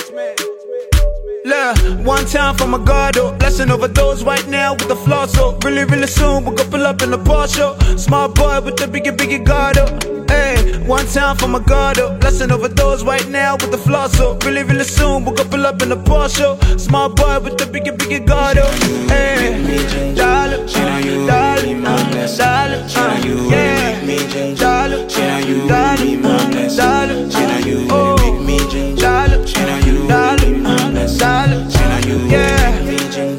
Look, one time for my God, oh, blessing overdose right now with the floss, so really, really soon we'll go pull up in the Porsche. Small boy with the biggie God, oh. Hey, one time for my God, oh, blessing overdose right now with the floss, so really, really soon we'll go pull up in the Porsche. Small boy with the biggie God, oh. Hey, dollar, dollar, dollar, yeah, dollar, dollar, oh, dollar, dollar, yeah,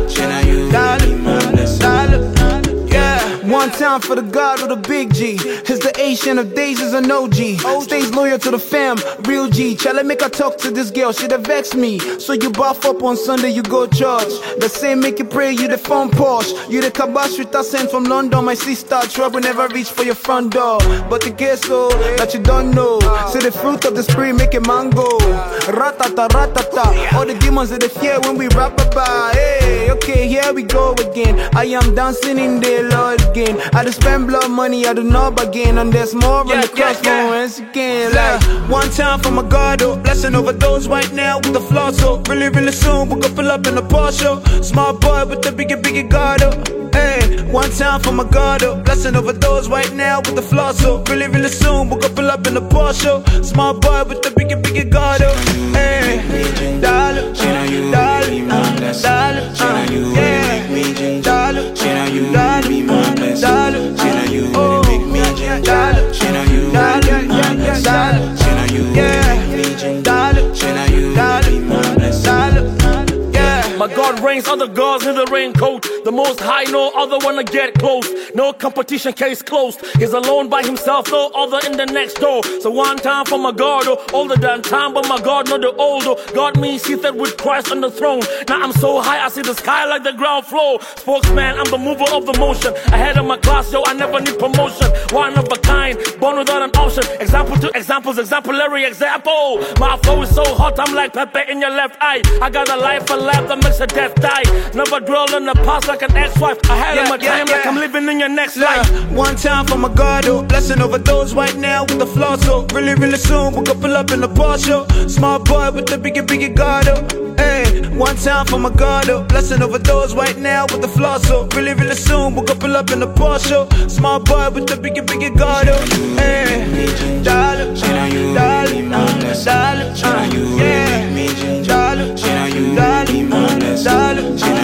dollar, yeah. One time for the God with a big G. Is the Asian of days is an OG. Stays loyal to the fam, real G. Try make I talk to this girl, shit that vex me. So you buff up on Sunday, you go church. The same make you pray, you the phone Porsche. You the kabash with a sent from London. My sister trouble never reach for your front door. But the queso that you don't know. Say the fruit of the spirit make a mango. Ratata, ratata. All the demons that they fear when we rap about. Hey, okay, here we go again. I am dancing in the Lord again. I just spend blood money, I do not again. And there's more on the cross once again. Like, one time for my God, oh, blessing overdose right now with the floss, so really, really soon we'll go pull up in the Porsche. Small boy with the biggie God, oh. Hey, one time for my God, oh, blessing overdose right now with the floss, so really, really soon we'll go pull up in the Porsche. Small boy with the biggie God, oh. Hey, dollar, dollar, dollar, yeah, dollar, dollar, dollar, oh, dollar, my God reigns, other gods in the raincoat. The most high, no other one to get close. No competition, case closed. He's alone by himself, no other in the next door. So one time for my God, oh, older than time, but my God, not the older. God me seated with Christ on the throne. Now I'm so high, I see the sky like the ground floor. Spokesman, I'm the mover of the motion. Ahead of my class, yo, I never need promotion. One of a kind, born without an option. Example to examples, exemplary example. My flow is so hot, I'm like pepper in your left eye. I got a life, a laugh that makes a death die. Never dwell in the past like an ex-wife. I had my time like I'm living in your next life. One time for my God, oh, blessing overdose right now with the floss, so really, really soon we'll go pull up in the Porsche. Small boy with the biggie God, oh. Hey, one time for my God, oh, blessing overdose right now with the floss, so really, really soon we'll go pull up in the Porsche. Small boy with the biggie God, oh. Hey, dollar, dollar, dollar, yeah, dollar, dollar, dollar.